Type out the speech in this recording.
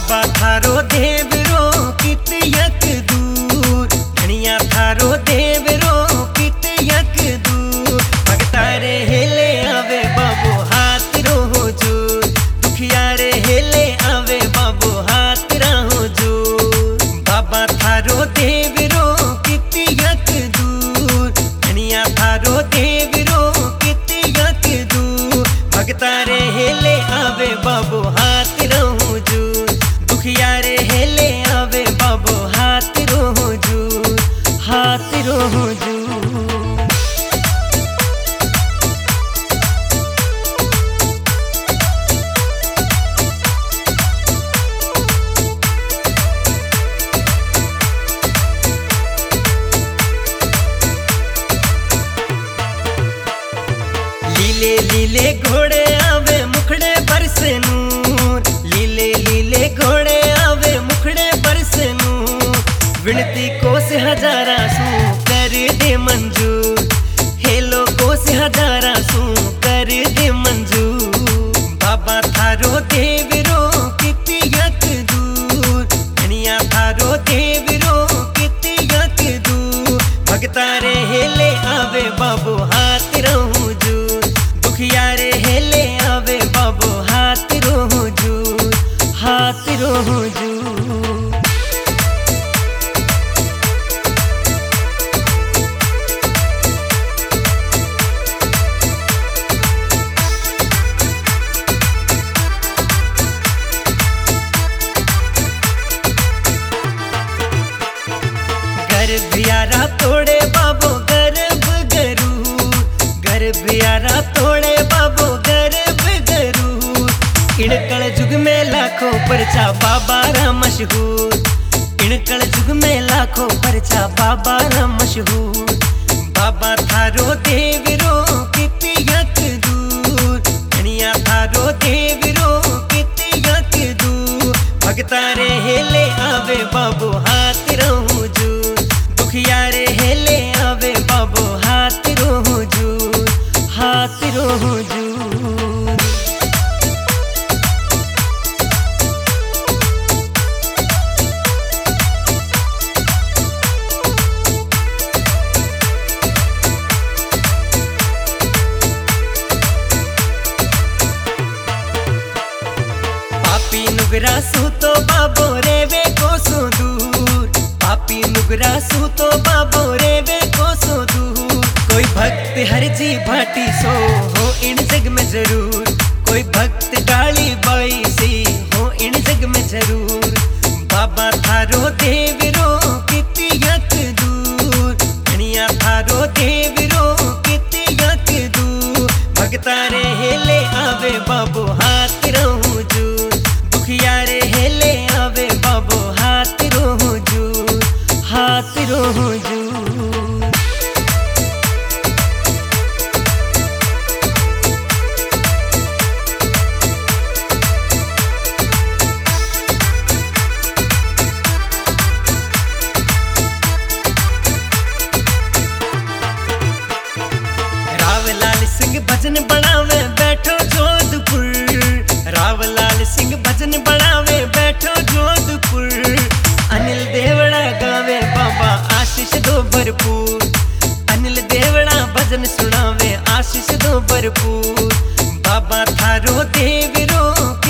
बाबा थारो देवरो कित यक दूर, धनिया थारो देवरो कित यक दूर। भगता रे हेले आवे बाबू हाथ रो हुजूर, दुखिया रे हेले आवे बाबू हाथ रा हुजूर। बाबा थारो देवरो कित यक दूर, धनिया थारो देवरो कित यक दूर। भगता रे हेले आवे बाबू हाथ रो हुजूर, दुखिया रे हेले आवे बाबू हाथ रो हुजूर, हाथ रो हुजूर। लीले लीले घोड़े आवे मुखड़े बरसे नूर, लीले लीले घोड़े आवे मुखड़े बरसे नूर। विनती को से हजारा सू कर दे मंजूर, हेलो को से हजारा सू कर दे मंजूर। बाबा थारो देवरो कित यक दूर, धनिया थारो देवरो कित यक दूर। भगता रे हेले आवे बाबू हाथ रो हुजूर, दुखिया रे हेले आवे बाबू हाथ रो हुजूर, हाथ रो हुजूर। गर्भियारा तोड़े बाबो गर्भ गरूर, गर्भियारा तोड़े बाबो गर्भ गरूर। इणकल जुग में लाखों परचा बाबा रा मशहूर, इणकल जुग में लाखों परचा बाबा रा मशहूर। बाबा थारो देवरो कित यक दूर, धनिया थारो देवरो कित यक दूर। भगता रे हेले आवे बाबू हाथ रो हुजूर, दुखिया रे हेले आवे बाबू हाथ रो हुजूर, हाथ रो हुजूर। पापी नुगरा सू तो बाबो रेवे को सो दूर, पापी नुगरा सू तो बाबो रेवे को सो दूर। कोई भक्त हर जी भाटी सो हो इन जग में जरूर, कोई भक्त डाली बाई सी हो इन जग में जरूर। बाबा थारो देवरो कित यक दूर, धनिया थारो देवरो कित यक दूर। भगता रे हेले आवे बाबू हाथ रो हुजूर, दुखिया रे हेले आवे बाबू हाथ रो हुजूर, हाथ रो हुजूर। रावलाल सिंह भजन बनावे बैठो जोधपुर, रावलाल सिंह भजन बनावे बैठो जोधपुर। अनिल देवड़ा गावे बाबा आशीष दो भरपूर, अनिल देवड़ा भजन सुनावे आशीष दो भरपूर। बाबा थारो देवरो